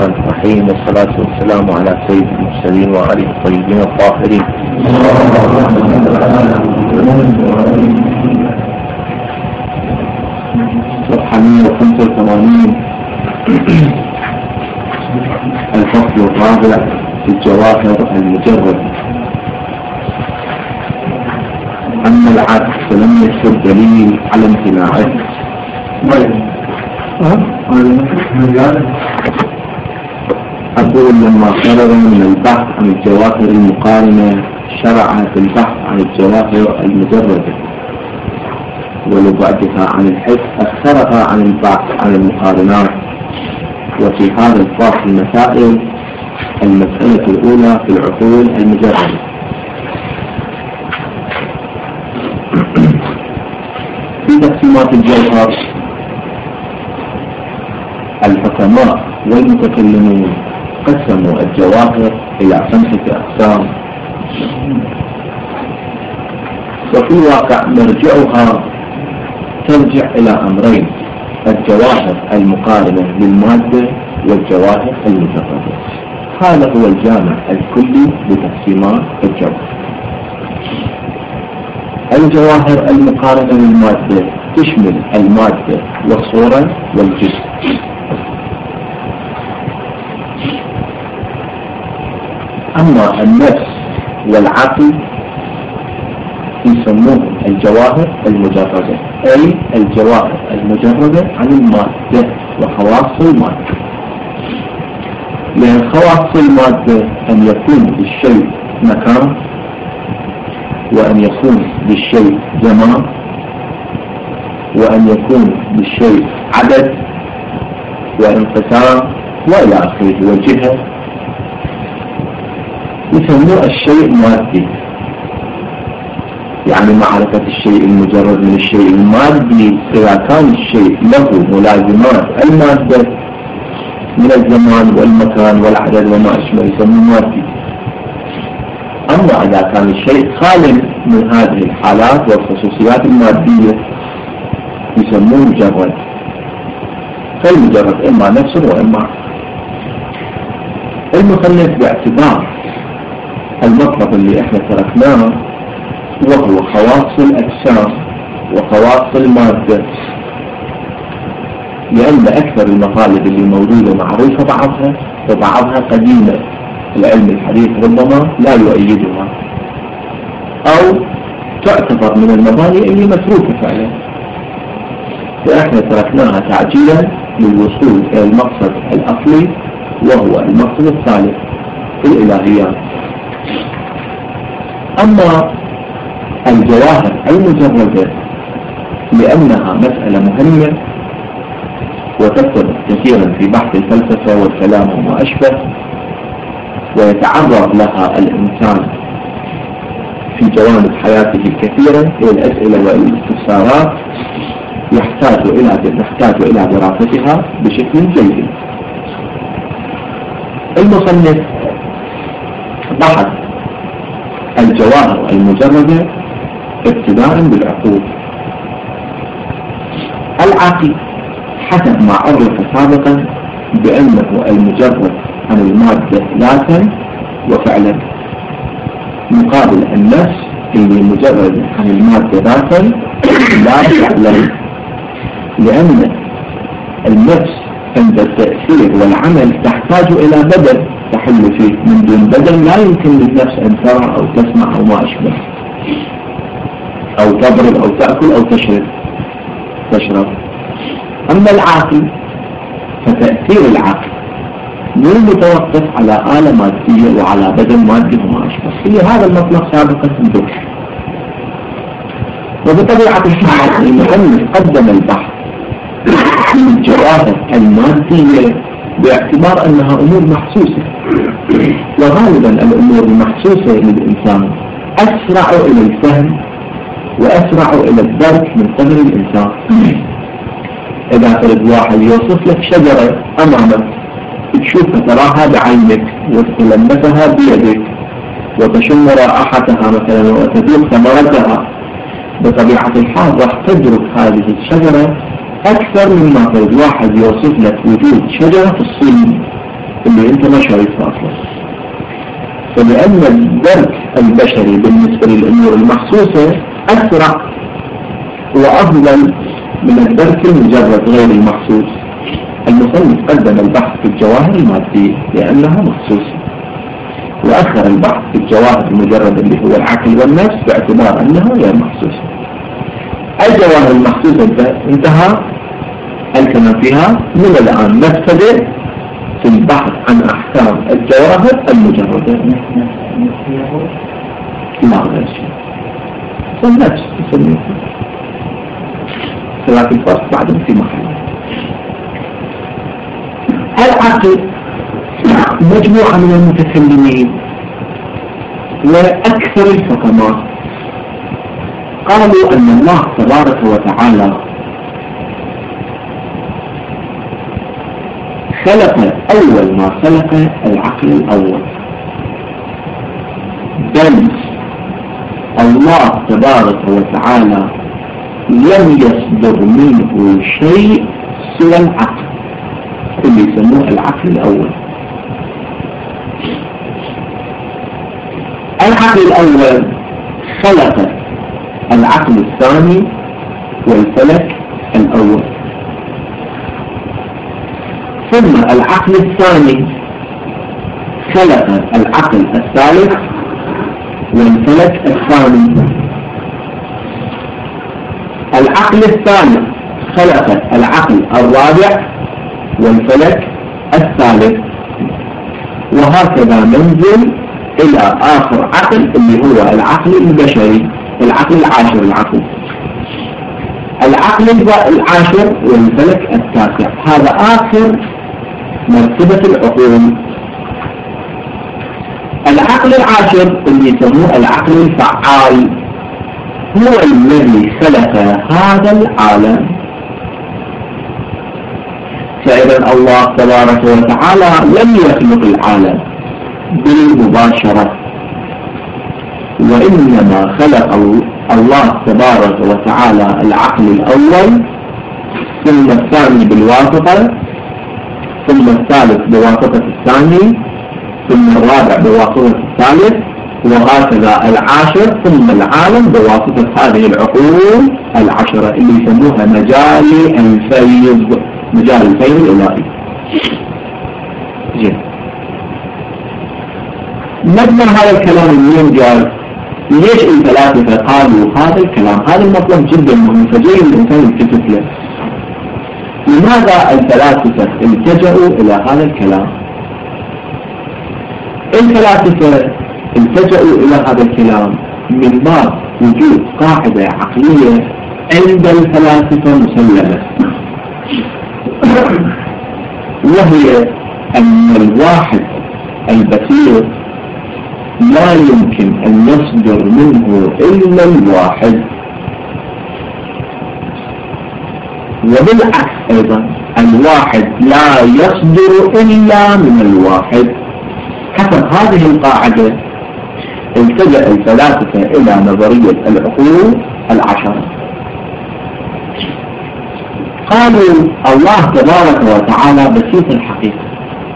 الرحمن الرحيم، والصلاة والسلام على سيد المرسلين وآله الطيبين الطاهرين. صفحة 185 الفصل الرابع في الجواهر المجرد. أما العكس فلم يكن دليل على امتناعه. أقول لما فرغ من البحث عن الجواهر المقارنة شرع في البحث عن الجواهر المجردة، ولبعدها عن الحس أخرها عن البحث عن المقارنات. وفي هذا الفصل مسائل: المسألة الأولى في العقول المجردة. في تقسيمات الجوهر الحكماء والمتكلمون قسموا الجواهر إلى 5 أقسام، وفي الواقع مرجعها ترجع إلى أمرين: الجواهر المقارنة للمادة والجواهر المجردة. هذا هو الجامع الكلي لتقسيمات الجوهر. الجواهر المقارنة للمادة تشمل المادة والصورة والجسم. أما النفس والعقل يسموه الجواهر المجردة، أي الجواهر المجردة عن المادة وخواص المادة. لأن خواص المادة أن يكون للشيء مكان، وأن يكون للشيء زمان، وأن يكون للشيء عدد وانقسام وإلى آخره، وجهة. يسموه الشيء مادي، يعني معرفة الشيء المجرد من الشيء المادي إذا كان الشيء له ملازمات المادة من الزمان والمكان والعدد وما أشبه يسموه مادي. أما إذا كان الشيء خالٍ من هذه الحالات والخصوصيات المادية يسموه مجرد. فالمجرد إما نفس وإما المخلف باعتبار المطلب اللي احنا تركناه، وهو خواص الأجسام وخواص المادة، لأن أكثر المطالب اللي موجودة معروفة بعضها وبعضها قديمة، العلم الحديث ربما لا يؤيدها أو تعتبر من المباني اللي متروكة فعلا، فإحنا تركناها تعجيلا للوصول إلى المقصد الأصلي وهو المقصد الثالث في الإلهيات. أما الجواهر المجردة لأنها مسألة مهمة وتكتب كثيرا في بحث الفلسفة والكلام وما أشبه، ويتعرض لها الإنسان في جوانب حياته كثيرا إلى الأسئلة والاستفسارات، نحتاج إلى دراستها بشكل جيد. المصنف بحث الجواهر المجردة ابتداء بالعقول. العقل حسب ما عرف سابقا بأنه المجرد عن المادة ذاتا وفعلا، مقابل النفس اللي مجرد عن المادة ذاتا لا فعلا، لأن النفس عند التأثير والعمل تحتاج إلى بدن تحل فيه، من دون بدن لا يمكن للنفس أن ترى أو تسمع أو ما أشبه، أو تضرب أو تأكل أو تشرب. أما العقل فتأثير العقل مو متوقف على آلة مادية وعلى بدن مادي وما أشبه، هي هذا المطلق سابقا ذكر. وبطبيعة الحال المؤلف قدم البحث عن الجواهر المادية باعتبار أنها أمور محسوسة، وغالبا الأمور المحسوسة للإنسان أسرع إلى الفهم وأسرع إلى الدرك من قدر الإنسان. إذا فرد واحد يوصف لك شجرة أمامك تشوفها تراها بعينك وتلمسها بيدك وتشم رائحتها مثلا وتذوق ثمرتها، بطبيعة الحال راح تدرك هذه الشجرة أكثر مما فرد واحد يوصف لك وجود شجرة في الصين اللي انت ما شايفها اصلا. فلأن الدرك البشري بالنسبة للأمور المحسوسة أسرع وأفضل من الدرك المجرد غير المحسوس. المصنف قدم البحث في الجواهر المادية لأنها محسوسة، وأخر البحث في الجواهر المجرد اللي هو العقل والنفس باعتبار أنها غير محسوسة. الجواهر المحسوسة انتهى الكلام فيها. من الآن نبتدئ في البحث عن أحكام الجواهر المجردة. لا غير شيء، فالنفس تسميه صلاة الفرق بعدين في محل. العقل مجموعة من المتكلمين وأكثر الحكماء قالوا أن الله تبارك وتعالى خلق أول ما خلق العقل الأول، بل الله تبارك وتعالى لم يصدر منه شيء سوى العقل اللي يسموه العقل الأول. العقل الأول خلق العقل الثاني والفلك الأول، ثم العقل الثاني خلق العقل الثالث والفلك الثاني. العقل الثالث خلق العقل الرابع والفلك الثالث، وهكذا ننزل إلى آخر عقل اللي هو العقل البشري، العقل العاشر. العقل العاشر والفلك التاسع، هذا آخر مرتبة العقول. العقل العاشر اللي يسموه العقل الفعال هو الذي خلق هذا العالم. فإذا الله تبارك وتعالى لم يخلق العالم بالمباشرة، وإنما خلق الله تبارك وتعالى العقل الأول، ثم الثاني بالواسطة، ثم الثالث بواسطة الثاني، ثم الرابع بواسطة الثالث، وهكذا العاشر، ثم العالم بواسطة هذه العقول العشرة اللي يسموها مجال الفيض، مجال الفيض الإلهي. جيد، مبنى هذا الكلام اليوم قال ليش الفلاسفة قالوا هذا الكلام؟ هذا المطلب جدا مهم، فجاي الإنسان يلتفت له. لماذا الفلاسفة التجأوا إلى هذا الكلام؟ الفلاسفة التجأوا إلى هذا الكلام من باب وجود قاعدة عقلية عند الفلاسفة مسلمة، وهي أن الواحد البسيط لا يمكن أن يصدر منه إلا الواحد، وبالعكس أيضا الواحد لا يصدر إلا من الواحد. حسب هذه القاعدة التجأ الفلاسفة إلى نظرية العقول العشرة. قالوا الله تبارك وتعالى بسيط الحقيقة،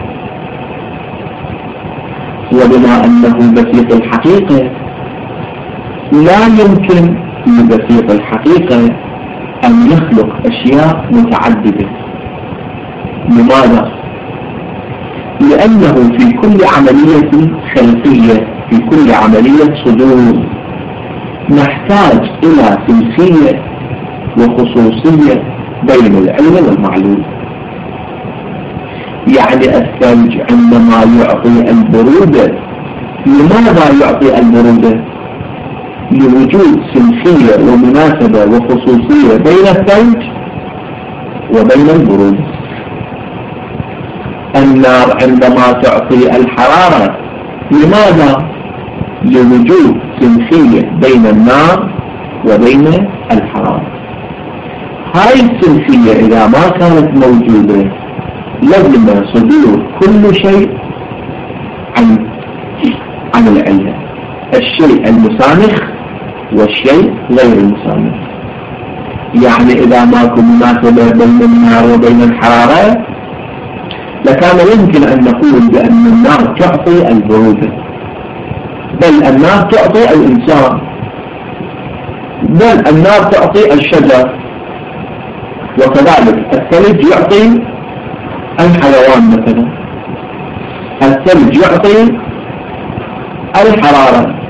وبما أنه بسيط الحقيقة لا يمكن لبسيط الحقيقة أن يخلق أشياء متعددة. لماذا؟ لأنه في كل عملية خلقية، في كل عملية صدور، نحتاج إلى سلسلة وخصوصية بين العلم والمعلوم. يعني الثلج عندما يعطي البرودة، لماذا يعطي البرودة؟ لوجود سلسلة ومناسبة وخصوصية بين الثلج وبين البرودة. النار عندما تعطي الحرارة، لماذا؟ لوجود سلسلة بين النار وبين الحرارة. هاي السلسلة إذا ما كانت موجودة لازم صدور كل شيء عن العلة، الشيء المسانخ والشيء غير المسانخ. يعني إذا ماكو مناسبة بين النار وبين الحرارة لكان يمكن أن نقول بأن النار تعطي البرودة، بل النار تعطي الإنسان، بل النار تعطي الشجر، وكذلك الثلج يعطي الحيوان مثلا، الثلج يعطي الحرارة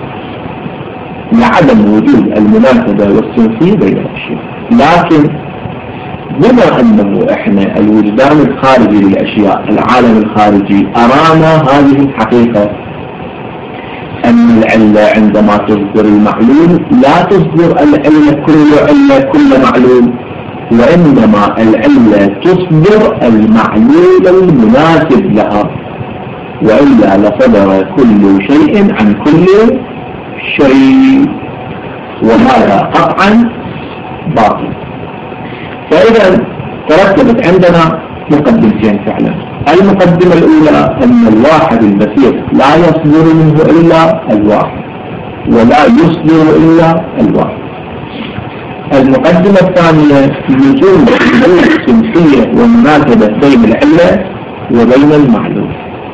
لعدم وجود المناسبة والسنسية بين الأشياء. لكن بما أنه إحنا الوجدان الخارجي للأشياء، العالم الخارجي، أرانا هذه الحقيقة أن العلة عندما تصدر المعلول لا تصدر العلة كل معلول، وإنما العلة تصدر المعلول المناسب لها، وإلا لصدر كل شيء عن كل شيء، وهذا قطعا باطل. فإذا ترتبت عندنا مقدمتين فعلا. المقدمة الأولى أن الواحد البسيط لا يصدر منه إلا الواحد، ولا يصدر إلا الواحد. المقدمة الثانية وجود سنسية ومناسبة بين العلة وبين المعلول.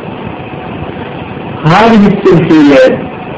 هذه السنسية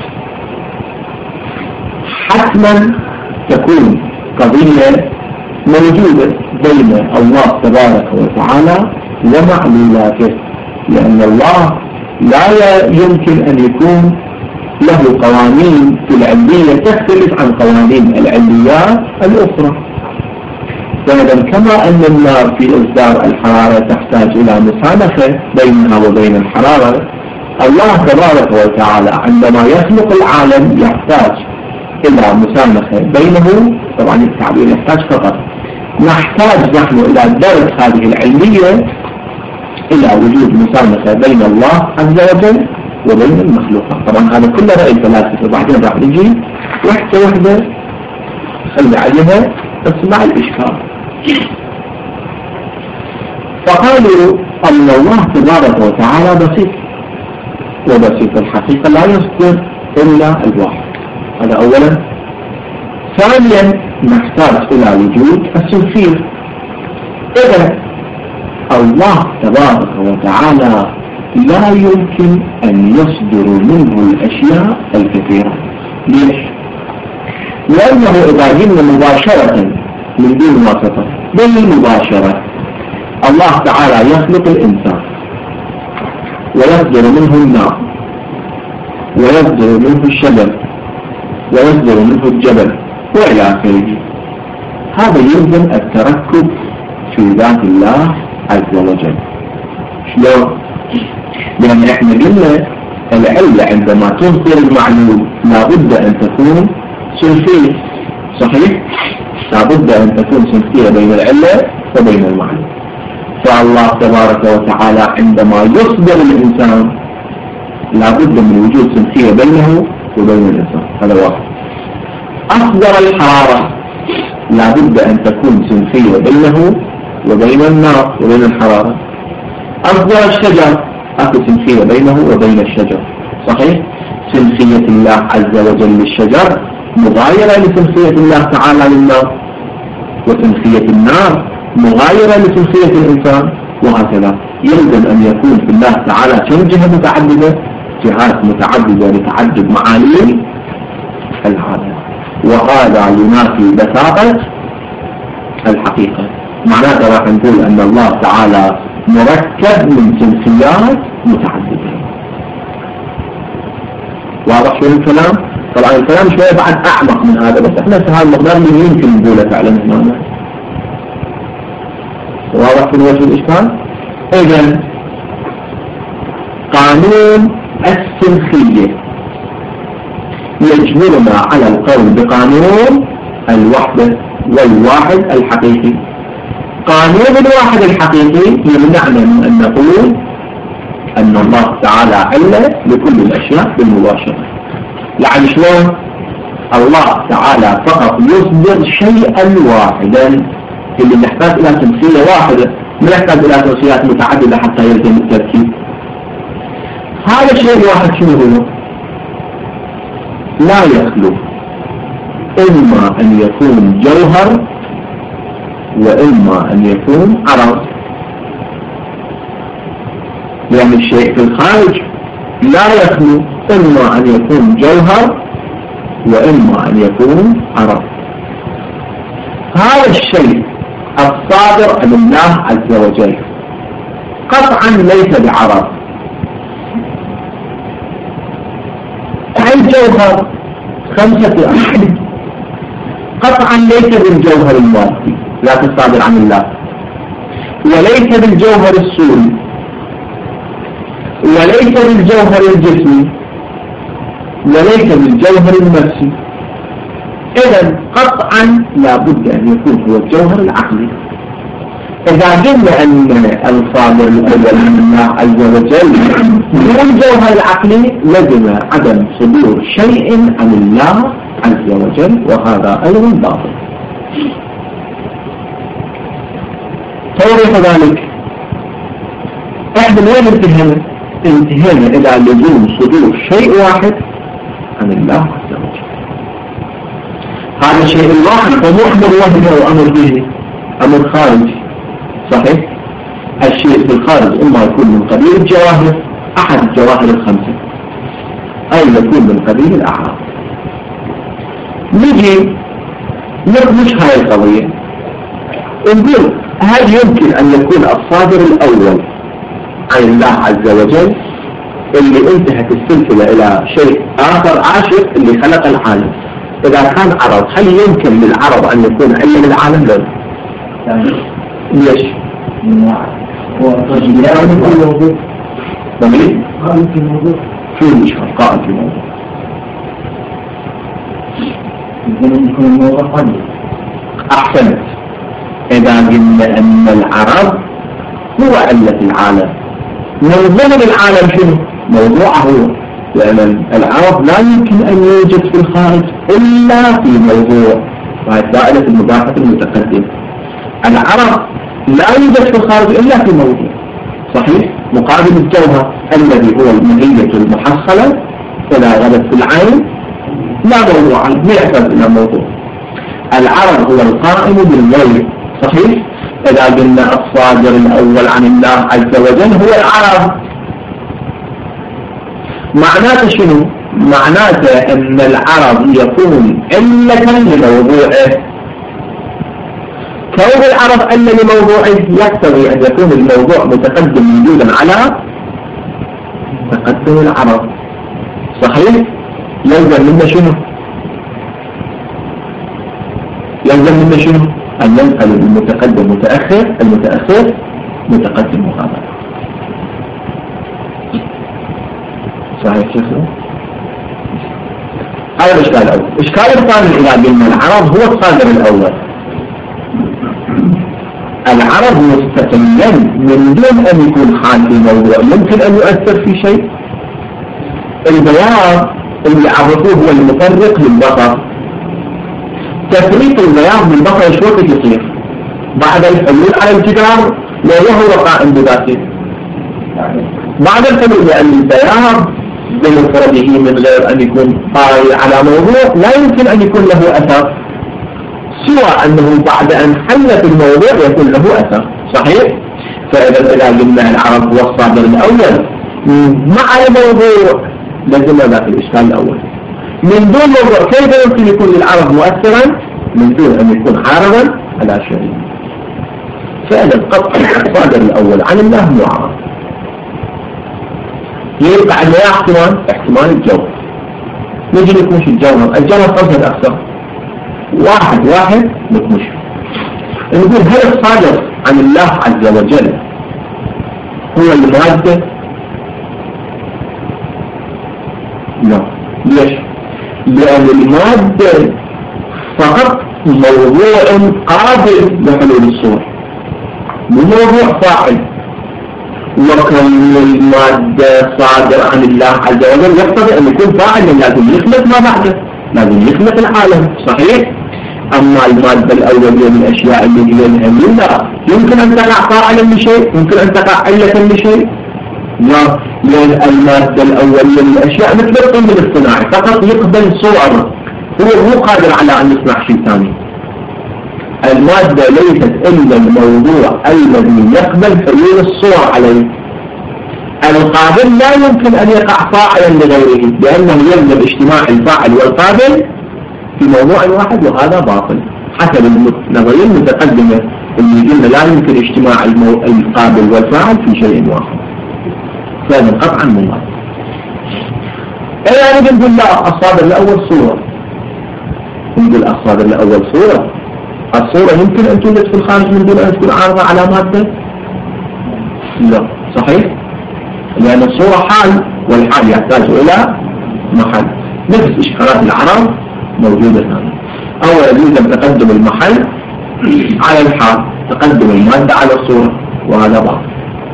حتما تكون قضية موجودة بين الله تبارك وتعالى ومعلولاته، لأن الله لا يمكن أن يكون له قوانين في العلية تختلف عن قوانين العليات الأخرى. فإذا كما أن النار في إصدار الحرارة تحتاج إلى مسانخة بينها وبين الحرارة، الله تبارك وتعالى عندما يخلق العالم يحتاج إلى مسانخة بينه. طبعا التعبير يحتاج فقط، نحتاج نحن إلى درس هذه العلمية إلى وجود مسانخة بين الله عز وجل وبين المخلوقات. طبعا هذا كله رأي الفلاسفة، بعدين راح نجي وحدة خلي عليها اسمع الإشكال. فقالوا أن الله تبارك وتعالى بسيط، وبسيط الحقيقة لا يصدر إلا الواحد. هذا أولا. ثانيا نحتاج إلى وجود السنسية. إذا الله تبارك وتعالى لا يمكن أن يصدر منه الأشياء الكثيرة. ليش؟ لأنه إذا جئنا مباشرة من دون واسطة بالمباشرة، الله تعالى يخلق الإنسان ويصدر منه النار ويصدر منه الشجر ويصدر منه الجبل وإلى آخره. هذا يلزم التركب في ذات الله عز وجل. شلون؟ لأن احنا قلنا العلة عندما تصدر المعلول لابد أن تكون سنسية، صحيح؟ لابد أن تكون سنسية بين العلة وبين المعلول. فالله تبارك وتعالى عندما يصدر الإنسان لابد من وجود سنسية بينه وبين الإنسان. هذا واحد. أصدر الحرارة لابد أن تكون سنسية بينه وبين النار وبين الحرارة. أصدر الشجر أكو سنسية بينه وبين الشجر، صحيح؟ سنسية الله عز وجل للشجر مغايرة لسنسية الله تعالى للنار، وسنسية النار مغايرة لسنسية الإنسان، وهكذا. يلزم أن يكون في الله تعالى كم جهة متعددة، جهات متعددة لتعدد معالم العالم، وهذا ينافي بساطة الحقيقة. معناته راح نقول أن الله تعالى مركب من سنسيات متعددة. واضح شو الكلام؟ طبعا الكلام شوية بعد أعمق من هذا، بس احنا في هذا المقدار اللي يمكن نقوله فعلا هنا. واضح في وجه الإشكال؟ إذن قانون السنخية يجبرنا على القول بقانون الوحدة والواحد الحقيقي. قانون الواحد الحقيقي يمنعنا من أن نقول أن الله تعالى علة لكل الأشياء بالمباشرة. يعني شلون؟ الله تعالى فقط يصدر شيئا واحدا، اللي نحتاج إلى سنسية واحدة، ما نحتاج إلى سنسيات متعددة حتى يلزم التركيب. هذا الشيء الواحد شنو هو؟ لا يخلو إما أن يكون جوهر وإما أن يكون عرض. لأن الشيء في الخارج لا يخلو إما أن يكون جوهر وإما أن يكون عرض. هذا الشيء الصادر عن الله عز وجل قطعا ليس بعرض. الجوهر 5 أحد قطعا ليس بالجوهر المادي لا تصادر عن الله، وليس بالجوهر الصوري، وليس بالجوهر الجسمي، وليس بالجوهر النفسي. إذن قطعا لا بد أن يكون هو الجوهر العقلي. إذا قلنا أن الصادر الأول عن الله عز وجل هو الجوهر العقلي لزم عدم صدور شيء عن الله عز وجل، وهذا أيضا باطل. توضيح ذلك احنا وين انتهينا إلى لزوم صدور شيء واحد عن الله عز وجل. هذا الشيء الواحد فمو أمر وهمي وأمر به، أمر خارجي. صحيح؟ الشيء في الخارج إما يكون من قبيل الجواهر، أحد الجواهر 5، أو يكون من قبيل الأعراض. نجي نخرج هاي القضية ونقول هل يمكن أن يكون الصادر الأول عن الله عز وجل اللي انتهت السلسلة إلى شيء آخر عاشر اللي خلق العالم، إذا كان عرض هل يمكن للعرض أن يكون علم العالم؟ لا. ليش؟ هو تجميع في الموضوع. طيب؟ قائم في الموضوع. شو المشكلة قائم في الموضوع؟ يمكن يكون الموضوع قليل. أحسنت. إذا قلنا أن العرض هو علة العالم، موضوع العالم شنو؟ موضوعه هو، لأن العرض لا يمكن أن يوجد في الخارج إلا في موضوع، وهي دائرة المباحث المتقدمة. العرض لا يوجد في الخارج إلا في موضوع، صحيح؟ مقابل الجوهر الذي هو المهية المحصلة إذا غلت في العين لا موضوع عنه، ما يحتاج إلى موضوع. العرض هو القائم بالغير، صحيح؟ إذا قلنا الصادر الأول عن الله عز وجل هو العرض، معناته شنو؟ معناته أن العرض يكون علة لموضوعه. كون العرض علة لموضوعه يقتضي أن يكون الموضوع متقدم وجودا على تقدم العرض، صحيح؟ يلزم منا شنو؟ يلزم منا شنو؟ أن ينقلب المتقدم متأخر، المتأخر متقدم مقابل. صحيح شيخنا؟ هذا الإشكال الأول. الإشكال الثاني إذا قلنا العرض هو الصادر الأول، العرض مستقلا من دون أن يكون حال في موضوع يمكن أن يؤثر في شيء. البياض اللي عرفوه هو المفرق للبصر. تفريق البياض بالبصر شو وقت يصير؟ بعد الحلول على الجدار لا هو قائم بذاته، بعد الحلول، لأن البياض بمفرده من غير أن يكون طارئ على موضوع لا يمكن أن يكون له أثر، سوى أنه بعد أن حل في الموضوع يكون له أثر، صحيح؟ فإذا قلنا العرض هو الصادر الأول مع الموضوع لازم ذاك الإشكال الأول. من دون موضوع كيف يمكن يكون للعرض مؤثرا من دون أن يكون عارضا على شيء؟ فإذا قطع الصادر الأول عن الله هو عرض. يبقى عندنا احتمال الجوهر. نجي نكمش الجوهر 5 أقسام، واحد نكمش. نقول هل الصادر عن الله عز وجل هو المادة؟ لا. ليش؟ لأن المادة فقط موضوع قابل لحلول الصور، موضوع فاعل. وكون المادة صادر عن الله عز وجل يقتضي أن يكون فاعل، لازم يخلق ما بعده، لازم يخلق العالم، صحيح؟ أما المادة الأولية من الأشياء اللي هي الهمين لا يمكن أن تقع فاعلا لشيء، يمكن أن تقع علة لشيء، لا. لأن المادة الأولية من الأشياء مثل الطن الاصطناعي فقط يقبل صور، هو مو قادر على أن يصنع شيء ثاني. المادة ليست إلا الموضوع الذي يقبل حلول الصور عليه. القابل لا يمكن أن يقع فاعلا لغيره، لأنه يلزم اجتماع الفاعل والقابل في موضوع واحد، وهذا باطل حسب النظرية المتقدمة اللي قلنا لا يمكن اجتماع القابل والفاعل في شيء واحد، فهذا قطعا مماثل. يعني بنقول لا، الصادر الأول صورة، نقول الصادر الأول صورة، الصورة يمكن أن توجد في الخارج من دون أن تكون عارضة على مادة؟ لا، صحيح؟ لأن الصورة حال، والحال يحتاج إلى محل، نفس إشكالات العرب موجودة ثانية. أولا يلزم تقدم المحل على الحال، تقدم المادة على الصورة، وهذا باطل.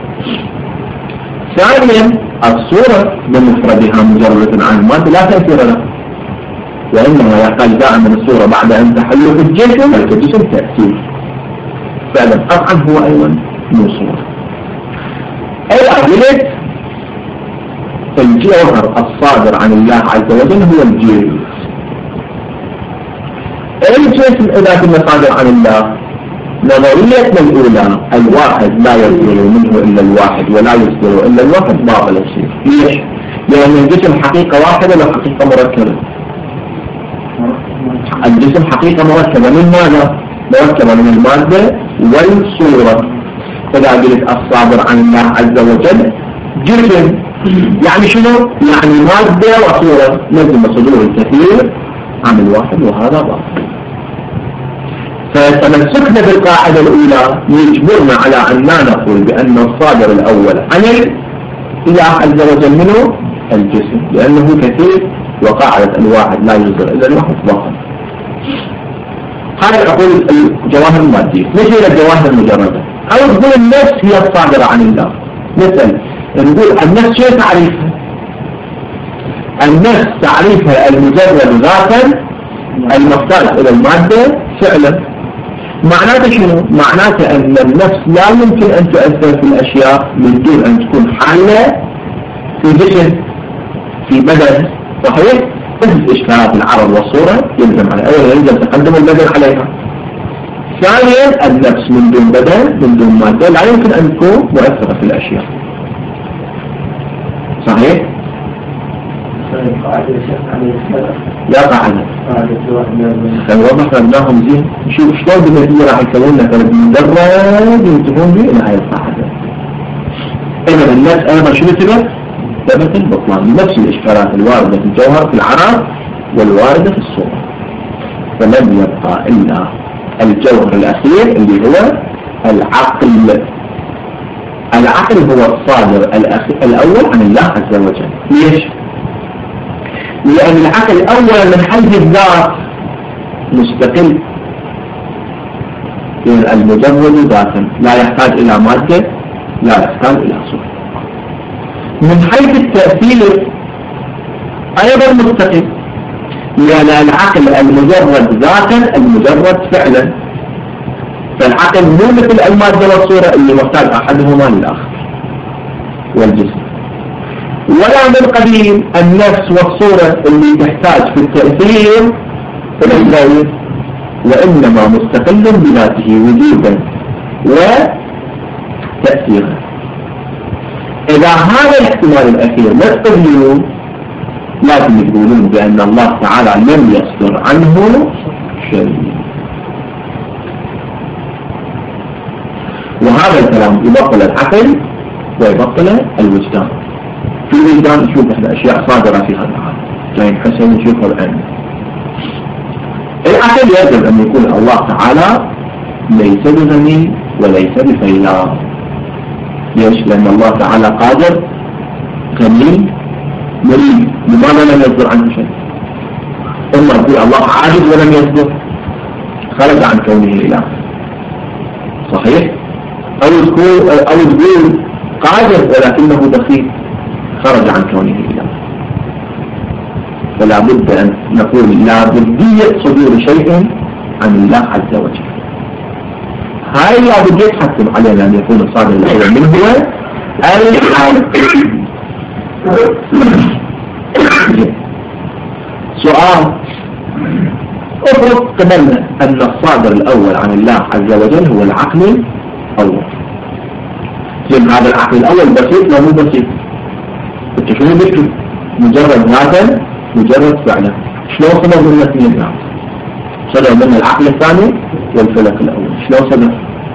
ثانيا الصورة بمفردها مجردة عن المادة لا تأثير لها، وإنما يحتاج دائما الصورة بعد أن تحل في الجسم الجسم تأثير، فهذا قطعا هو أيضا من صورة. الأدلة الجوهر الصادر عن الله عز وجل هو الجسم. الجسم إذا كنا صادر عن الله، نظريتنا الأولى الواحد لا يصدر منه إلا الواحد ولا يصدر إلا الواحد باطل الشيء. ليش؟ لأن الجسم حقيقة واحدة ولا حقيقة مركبة؟ الجسم حقيقة مركبة من ماذا؟ مركبة من المادة والصورة. فإذا قلت الصادر عن الله عز وجل جسم، يعني شنو؟ يعني مادة وصورة، لازم صدور الكثير عن الواحد، وهذا باطل. فتمسكنا بالقاعدة الأولى يجبرنا على أن لا نقول بأن الصادر الأول عن الله عز وجل منه الجسم، لأنه كثير، وقاعدة الواحد لا يصدر إلا الواحد باطل. هذا أقول الجواهر المادية. نجي إلى الجواهر المجردة، أو نقول النفس هي الصادرة عن الله. مثل نقول النفس شيء تعريفها؟ النفس تعريفها المجرد ذاتا المحتاج إلى المادة فعلا. معناته شنو؟ معناته أن النفس لا يمكن أن تؤثر في الأشياء من دون أن تكون حالة في جسم، في بدن، صحيح؟ مثل إشكالات العرض والصورة يلزم على أولا يلزم تقدم البدن عليها. ثانيا النفس من دون بدن، من دون مادة، لا يمكن أن تكون مؤثرة في الأشياء، صحيح؟ لا قاعدة كان وضحنا لهم زين. نشوف شلون بالنتيجة راح يسوون لنا فرد مدرج ينتبهون به إلى هاي القاعدة. إذا الناس أيضا شو مثله؟ ثبت البطلان، نفس الإشكالات الواردة في الجوهر في العرض والواردة في الصورة، فلم يبقى إلا الجوهر الأخير اللي هو العقل. العقل هو الصادر الأول عن الله عز وجل. ليش؟ لأن العقل أولا من حيث الذات مستقل، المجرد ذاتا لا يحتاج إلى مادة، لا يحتاج إلى صورة. من حيث التأثير أيضا مستقل، لأن العقل المجرد ذاتا المجرد فعلا، فالعقل مو مثل المادة والصورة اللي محتاج أحدهما للآخر والجسم. ولا من قبيل النفس والصورة اللي تحتاج في التأثير الغير، وإنما مستقل بذاته وجودا وتأثيرا. إذا هذا الاحتمال الأخير لا تقبلون، لازم يقولون بأن الله تعالى لم يصدر عنه شيء. وهذا الكلام يبطل العقل ويبطل الوجدان. في الوجدان نشوف احنا اشياء صادرة في هذا العالم، جاي حسن نشوفها الآن. العقل يجب ان يكون الله تعالى ليس بغني وليس بفيلاء. ليش؟ لان الله تعالى قادر غني مريد، لماذا لم يصدر عنه شيء؟ اما تقول الله عاجز ولم يصدر، خرج عن كونه اله، صحيح؟ او تقول قادر ولكنه بخيل، خرج عن كونه إله. فلا بد أن نقول لا بدية صدور شيء عن الله عز وجل. هاي لا بدية تحتم علينا أن يكون الصادر الأول منه هو الحال. سؤال: افرض قبلنا أن الصادر الأول عن الله عز وجل هو العقل الأول. هذا العقل الأول بسيط ولا مو بسيط؟ شنو بيكتب؟ مجرد ذاتا مجرد فعلا. شلون صدر من الاثنين؟ نعم صدر من العقل الثاني والفلك الأول. شلون صدر؟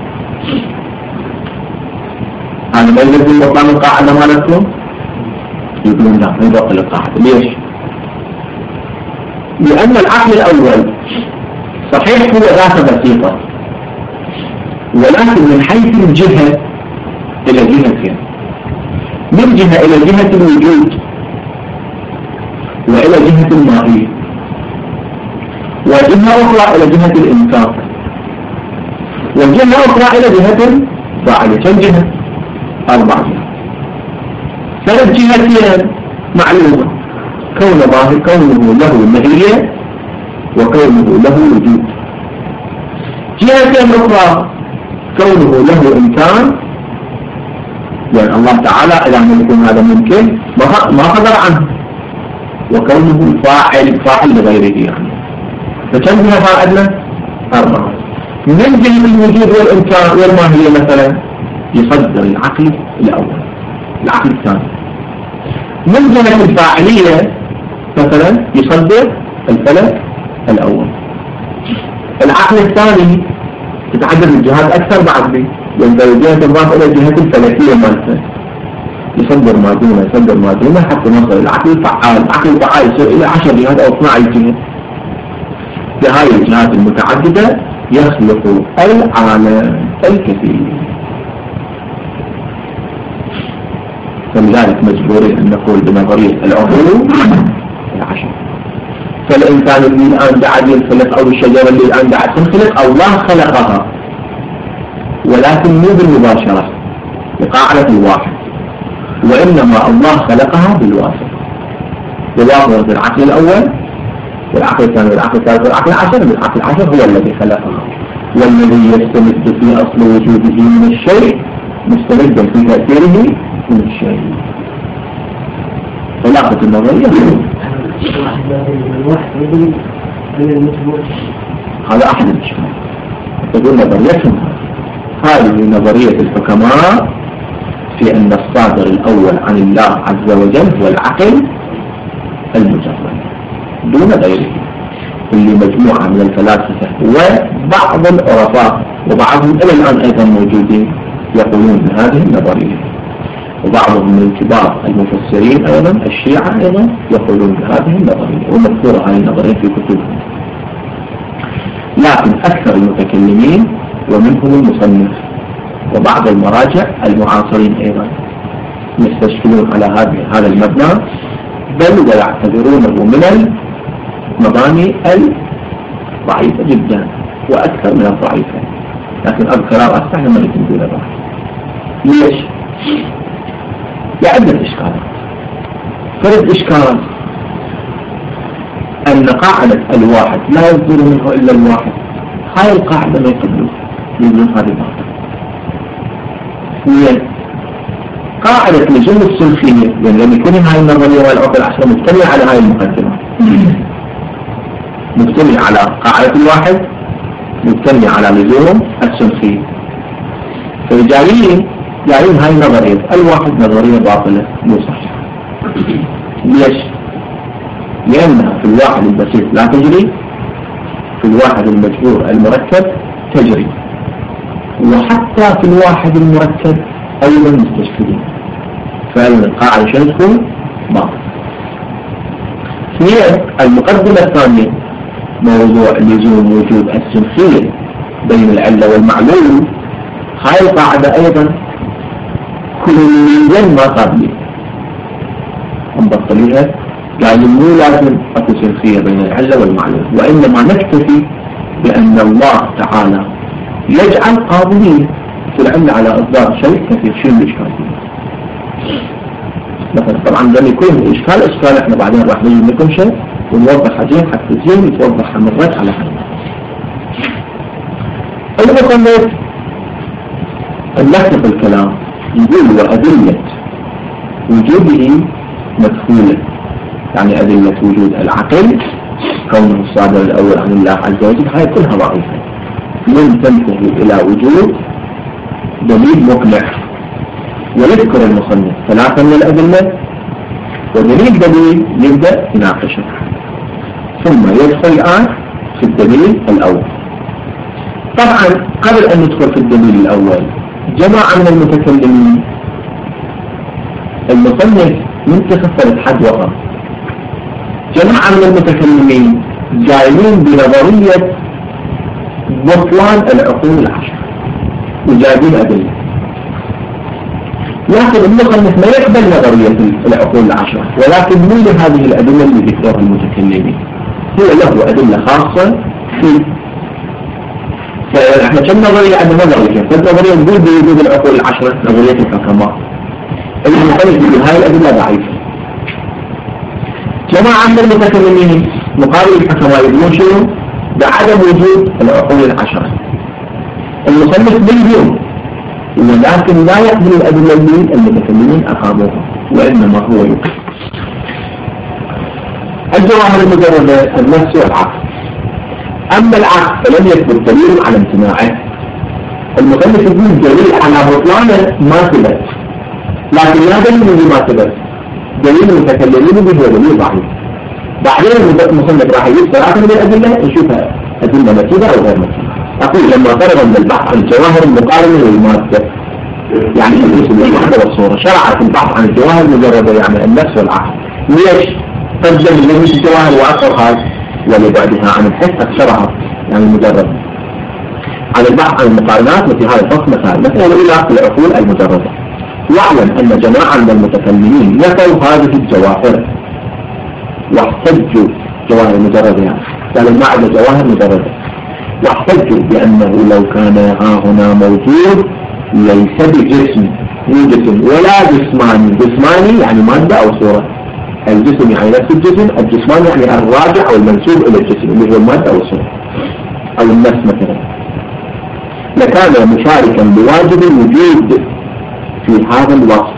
هذا ما يلزم مقام القاعدة مالتكم؟ يقولون لا ما يبطل القاعدة. ليش؟ لأن العقل الأول صحيح هو ذات بسيطة، ولكن من حيث الجهة إلى جهتين، من جهة إلى جهة الوجود وإلى جهة الماهية، وجهة أخرى إلى جهة الإمكان، وجهة أخرى إلى جهة الفاعل. كم جهة؟ 4 جهات. 3 جهتين معلومة، كونه له ماهية وكونه له وجود. جهتين أخرى كونه له إمكان، يعني الله تعالى إذا لم يكن هذا ممكن ما قدر عنه، وكونه فاعل لغيره يعني. فكم جهة عندنا؟ 4. من جهة الوجود والإمكان والماهية مثلا يصدر العقل الأول، العقل الثاني. من جهة الفاعلية مثلا يصدر الفلك الأول. العقل الثاني تتعدد الجهات أكثر بعد لي، لأن الجهة تضاف إلى الجهة الفلكية مالته، يصدر ما دونه حتى نصل العقل الفعال. العقل الفعال يصير إلى 10 جهات أو 12 جهة. في هذه الجهات المتعددة يخلق العالم الكثير. فلذلك مجبورين أن نقول بنظرية العقول 10. فالإنسان اللي الآن قاعد ينخلق أو الشجرة اللي الآن قاعد تنخلق الله خلقها، ولكن مو بالمباشرة بقاعدة الواحد، وإنما الله خلقها بالواسطة، بواسطة العقل الأول والعقل الثاني والعقل الثالث والعقل العشر. العقل العشر هو الذي خلقها، والذي يستمد في أصل وجوده من الشيء مستمدا في تأثيره من الشيء. علاقة النظرية هذا أحد الأشكال. تقول نظريتهم هذه نظرية الحكماء في أن الصادر الأول عن الله عز وجل هو العقل المجرد دون غيره، اللي مجموعة من الفلاسفة وبعض العرفاء وبعضهم إلى الآن أيضا موجودين يقولون بهذه النظرية، وبعضهم من كبار المفسرين أيضا الشيعة أيضا يقولون بهذه النظرية، ومذكورة هذه النظرية في كتبهم. لكن أكثر المتكلمين ومنهم المصنف وبعض المراجع المعاصرين أيضا يستشكلون على هذا المبنى، بل ويعتبرونه من المباني الضعيفة جدا وأكثر من الضعيفة. لكن أذكر أفتح لما يكون ذلك. ليش؟ لعدة إشكالات. فرد إشكال أن قاعدة الواحد لا يصدر منه إلا الواحد، هاي القاعدة ما يقبلون هذه القاعدة. هي قاعدة لزوم السلفية، لأن يكون هاي النظرية والعقل العشرة مجتمع على هاي المقدمة، مجتمع على قاعدة الواحد، مجتمع على لزوم السلفية. فجايين هاي النظرية الواحد نظرية باطلة مو صحيحة. ليش؟ لأنها في الواحد البسيط لا تجري، في الواحد المجبور المركب تجري، وحتى في الواحد المركب أيضا مستشكلين. فإن القاعدة شنو تكون؟ باطل. هي المقدمة الثانية موضوع لزوم وجود السلفية بين العلة والمعلول. هاي القاعدة أيضا كليا ما قابلة نبطليها، قال مو لازم أكو سلفية بين العلة والمعلول، وإنما نكتفي بأن الله تعالى يجعل قابلية في العلة على إصدار شيء كثير. شنو الإشكال فيه؟ مثلا طبعا لما يكون إشكال إحنا بعدين راح نجيب لكم شيء ونوضح حاجين حتى زين يتوضح مرات على حاجة. المصنف اللفظ الكلام يقول وأدلة وجوده مدخولة، يعني أدلة وجود العقل كونه الصادر الأول عن الله عز وجل هاي كلها ضعيفة، لن تنتهي إلى وجود دليل مقنع. ويذكر المصنف 3 من الأدلة دليل يبدأ يناقشه، ثم يدخل الآن في الدليل الأول. طبعا قبل أن ندخل في الدليل الأول جماعة من المتكلمين المصنف منتخب ثلاث حد وقت. جماعة من المتكلمين جايين بنظرية بطلان العقول العشر وجايبين أدلة، لكن المصنف ما يقبل نظرية العقول العشر، ولكن مو لهذه الأدلة اللي ذكرها المتكلمين، هو له أدلة خاصة فيه. فإحنا كم نظرية عندنا نظرية، فالنظرية نقول بوجود العقول العشرة نظرية الحكماء، المصنف يقول هاي الأدلة ضعيفة. جماعة من المتكلمين مقابل الحكماء يقولون شنو؟ بعدم وجود العقول العشرة. المصنف باليوم ولكن لا يقبل الأدلة اللي المتكلمين أقاموها، وإنما هو يقبل الجواهر المجردة النفس والعقل. أما العقل فلم يثبت دليل على امتناعه. المصنف يقول دليل على بطلانه ما ثبت، لكن لا دليل اللي ما ثبت، دليل المتكلمين به هو دليل ضعيف. بعدين المصنف راح يجيب ثلاثة من الأدلة نشوفها أدلة متينة أو غير متينة. أقول لما فرغ من البحث عن الجواهر المقارنة للمادة، يعني الاسم الوحدة والصورة، شرعت البحث عن الجواهر المجردة يعني النفس والعقل. ليش؟ قدم لجميع الجواهر وأكثرها ولبعدها عن الحس شرعت يعني المجردة. عن البحث عن المقارنات مثل هذا الفصل مثلا إلى العقول المجردة. واعلم أن جماعة من المتكلمين نفوا هذه الجواهر واحتجوا جواهر مجردة، يعني قالوا ما عندنا جواهر مجردة، واحتجوا بأنه لو كان هنا موجود ليس بجسم، مو جسم ولا جسماني. جسماني يعني مادة أو صورة، الجسم يعني نفس الجسم، الجسماني يعني الراجع أو المنسوب إلى الجسم اللي هو المادة أو الصورة أو النفس مثلا، لكان مشاركا بواجب الوجود في هذا الوصف،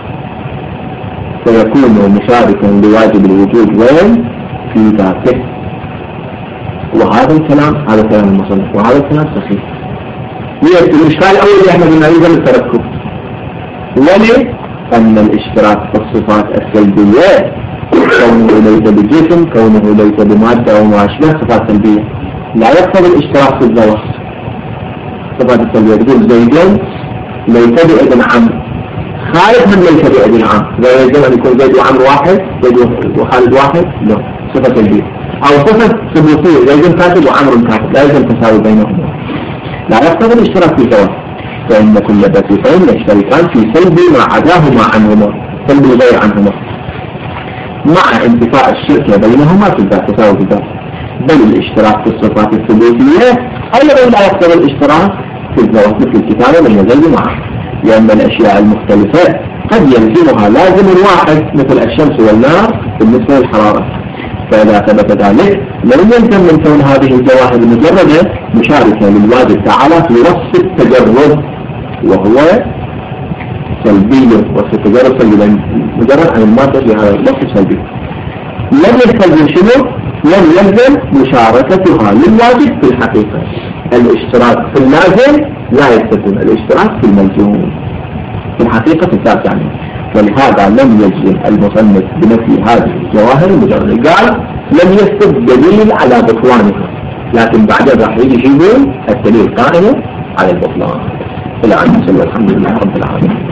فيكون مشاركا بواجب الوجود وين؟ في ذاته. وهذا الكلام هذا كلام المصنف، وهذا الكلام صحيح. الإشكال الأول اللي احنا قلنا يلزم التركب، وليه؟ أن الاشتراك في الصفات السلبية كونه ليس بجسم، كونه ليس بمادة أو ما أشبه صفات سلبية، لا يقتضي الاشتراك في الذوات. صفات السلبية تقول زيد ليس بابن عمرو، خالد هم ليس بابن عمرو، لا يجب أن يكون زيد وعمرو واحد، زيد وخالد واحد، لا، صفة سلبية. أو صفة ثبوتية، زيد كاتب وعمرو كاتب، لا يجب تساوي بينهما، لا يقتضي الاشتراك في الذوات، فإن كل بسيطين يشتركان في سلب ما عداهما عنهما، سلب الغير عنهما، مع انتفاء الشرك بينهما في الذات، تساوي في الذات. بل الاشتراك في الصفات الثبوتية أيضا لا يقتضي الاشتراك في الذوات مثل الكتابة من يزيد معه، لأن الأشياء المختلفة قد يلزمها لازم واحد مثل الشمس والنار بالنسبة للحرارة، فإذا ثبت ذلك لم يلزم من كون هذه الجواهر المجردة مشاركة للواجب تعالى في وصف التجرد، وهو سلبية، وصف التجرد سلبي مجرد عن المادة في هذا الوصف سلبي. لم يلزم شنو؟ لم يلزم مشاركتها للواجب في الحقيقة. الاشتراك في اللازم لا يستلزم الاشتراك في الملزوم في الحقيقة الذات يعني. ولهذا لم يلزم المصنف بنفي هذه الجواهر المجردة، قال لم يثبت دليل على بطلانها، لكن بعد راح يجي يقول الدليل قائم على البطلان. الى ان نصل الحمد لله رب العالمين.